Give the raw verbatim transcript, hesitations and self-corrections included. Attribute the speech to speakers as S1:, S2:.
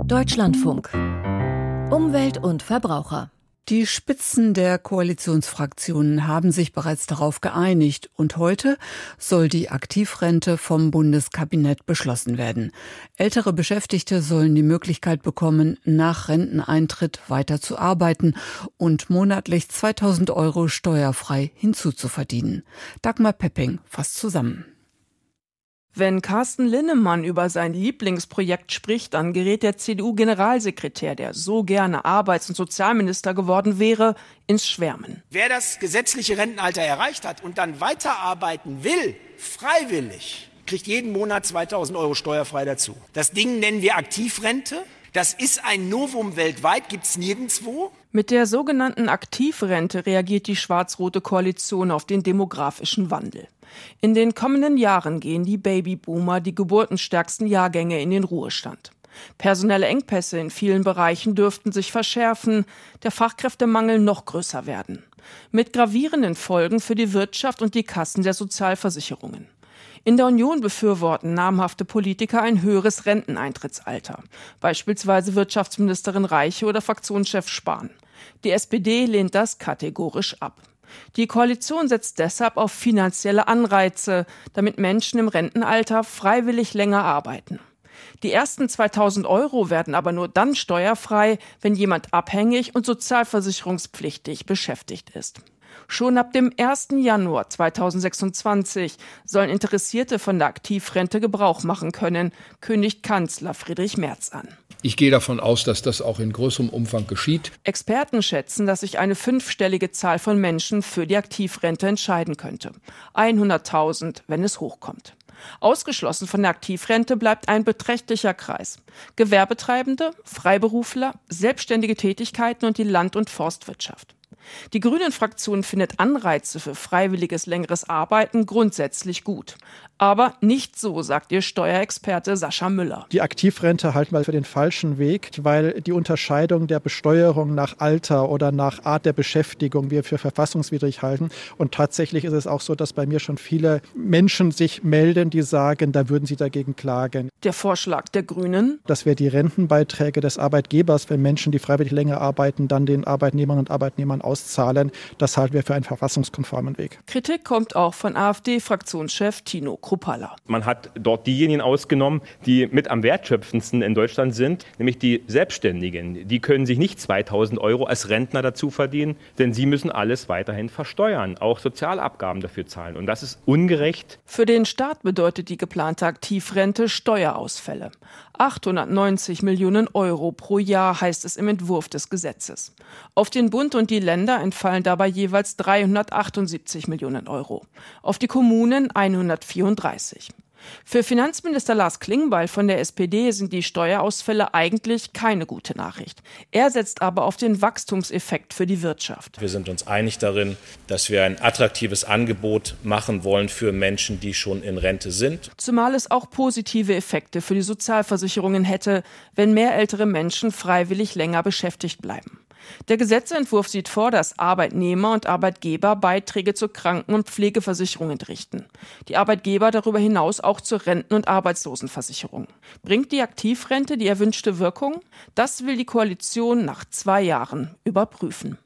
S1: Deutschlandfunk. Umwelt und Verbraucher.
S2: Die Spitzen der Koalitionsfraktionen haben sich bereits darauf geeinigt und heute soll die Aktivrente vom Bundeskabinett beschlossen werden. Ältere Beschäftigte sollen die Möglichkeit bekommen, nach Renteneintritt weiter zu arbeiten und monatlich zweitausend Euro steuerfrei hinzuzuverdienen. Dagmar Pepping fasst zusammen.
S3: Wenn Carsten Linnemann über sein Lieblingsprojekt spricht, dann gerät der C D U-Generalsekretär, der so gerne Arbeits- und Sozialminister geworden wäre, ins Schwärmen.
S4: Wer das gesetzliche Rentenalter erreicht hat und dann weiterarbeiten will, freiwillig, kriegt jeden Monat zweitausend Euro steuerfrei dazu. Das Ding nennen wir Aktivrente. Das ist ein Novum weltweit, gibt's nirgendwo.
S3: Mit der sogenannten Aktivrente reagiert die schwarz-rote Koalition auf den demografischen Wandel. In den kommenden Jahren gehen die Babyboomer, die geburtenstärksten Jahrgänge, in den Ruhestand. Personelle Engpässe in vielen Bereichen dürften sich verschärfen, der Fachkräftemangel noch größer werden. Mit gravierenden Folgen für die Wirtschaft und die Kassen der Sozialversicherungen. In der Union befürworten namhafte Politiker ein höheres Renteneintrittsalter. Beispielsweise Wirtschaftsministerin Reiche oder Fraktionschef Spahn. Die S P D lehnt das kategorisch ab. Die Koalition setzt deshalb auf finanzielle Anreize, damit Menschen im Rentenalter freiwillig länger arbeiten. Die ersten zweitausend Euro werden aber nur dann steuerfrei, wenn jemand abhängig und sozialversicherungspflichtig beschäftigt ist. Schon ab dem ersten Januar zweitausendsechsundzwanzig sollen Interessierte von der Aktivrente Gebrauch machen können, kündigt Kanzler Friedrich Merz an.
S5: Ich gehe davon aus, dass das auch in größerem Umfang geschieht.
S3: Experten schätzen, dass sich eine fünfstellige Zahl von Menschen für die Aktivrente entscheiden könnte. hunderttausend, wenn es hochkommt. Ausgeschlossen von der Aktivrente bleibt ein beträchtlicher Kreis. Gewerbetreibende, Freiberufler, selbstständige Tätigkeiten und die Land- und Forstwirtschaft. Die Grünen-Fraktion findet Anreize für freiwilliges längeres Arbeiten grundsätzlich gut. Aber nicht so, sagt ihr Steuerexperte Sascha Müller.
S6: Die Aktivrente halten wir für den falschen Weg, weil die Unterscheidung der Besteuerung nach Alter oder nach Art der Beschäftigung wir für verfassungswidrig halten. Und tatsächlich ist es auch so, dass bei mir schon viele Menschen sich melden, die sagen, da würden sie dagegen klagen.
S3: Der Vorschlag der Grünen?
S6: Dass wir die Rentenbeiträge des Arbeitgebers, wenn Menschen, die freiwillig länger arbeiten, dann den Arbeitnehmern und Arbeitnehmern auszahlen, das halten wir für einen verfassungskonformen Weg.
S3: Kritik kommt auch von AfD-Fraktionschef Tino Kruppalla.
S7: Man hat dort diejenigen ausgenommen, die mit am wertschöpfendsten in Deutschland sind, nämlich die Selbstständigen. Die können sich nicht zweitausend Euro als Rentner dazu verdienen, denn sie müssen alles weiterhin versteuern, auch Sozialabgaben dafür zahlen. Und das ist ungerecht.
S3: Für den Staat bedeutet die geplante Aktivrente Steuerausfälle. achthundertneunzig Millionen Euro pro Jahr heißt es im Entwurf des Gesetzes. Auf den Bund und die Länder entfallen dabei jeweils dreihundertachtundsiebzig Millionen Euro. Auf die Kommunen hundertvierunddreißig. Für Finanzminister Lars Klingbeil von der S P D sind die Steuerausfälle eigentlich keine gute Nachricht. Er setzt aber auf den Wachstumseffekt für die Wirtschaft.
S8: Wir sind uns einig darin, dass wir ein attraktives Angebot machen wollen für Menschen, die schon in Rente sind.
S3: Zumal es auch positive Effekte für die Sozialversicherungen hätte, wenn mehr ältere Menschen freiwillig länger beschäftigt bleiben. Der Gesetzentwurf sieht vor, dass Arbeitnehmer und Arbeitgeber Beiträge zur Kranken- und Pflegeversicherung entrichten. Die Arbeitgeber darüber hinaus auch zur Renten- und Arbeitslosenversicherung. Bringt die Aktivrente die erwünschte Wirkung? Das will die Koalition nach zwei Jahren überprüfen.